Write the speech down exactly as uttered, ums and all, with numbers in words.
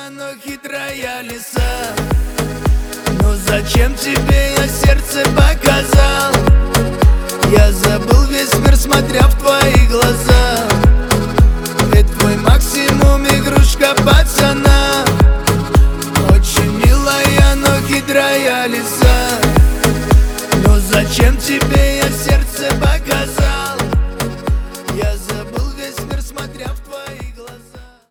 Милая, но хитрая лиса, ну зачем тебе я сердце показал? Я забыл весь мир, смотря в твои глаза. Ведь твой максимум игрушка пацана. Очень милая, но хитрая лиса, ну зачем тебе я сердце показал?